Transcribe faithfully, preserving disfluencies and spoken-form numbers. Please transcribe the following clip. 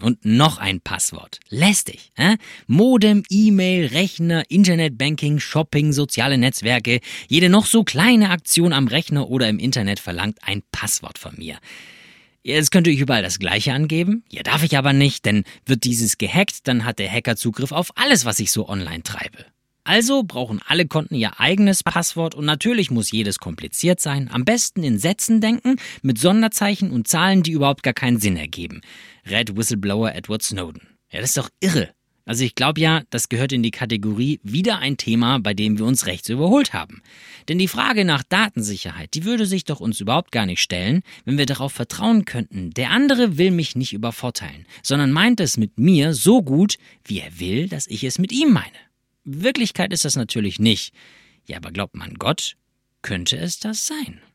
Und noch ein Passwort. Lästig. Äh? Modem, E-Mail, Rechner, Internetbanking, Shopping, soziale Netzwerke. Jede noch so kleine Aktion am Rechner oder im Internet verlangt ein Passwort von mir. Jetzt könnte ich überall das Gleiche angeben. Ja, darf ich aber nicht, denn wird dieses gehackt, dann hat der Hacker Zugriff auf alles, was ich so online treibe. Also brauchen alle Konten ihr eigenes Passwort und natürlich muss jedes kompliziert sein. Am besten in Sätzen denken, mit Sonderzeichen und Zahlen, die überhaupt gar keinen Sinn ergeben. Red Whistleblower Edward Snowden. Ja, das ist doch irre. Also ich glaube ja, das gehört in die Kategorie wieder ein Thema, bei dem wir uns rechts überholt haben. Denn die Frage nach Datensicherheit, die würde sich doch uns überhaupt gar nicht stellen, wenn wir darauf vertrauen könnten, der andere will mich nicht übervorteilen, sondern meint es mit mir so gut, wie er will, dass ich es mit ihm meine. Wirklichkeit ist das natürlich nicht. Ja, aber glaubt man Gott, könnte es das sein?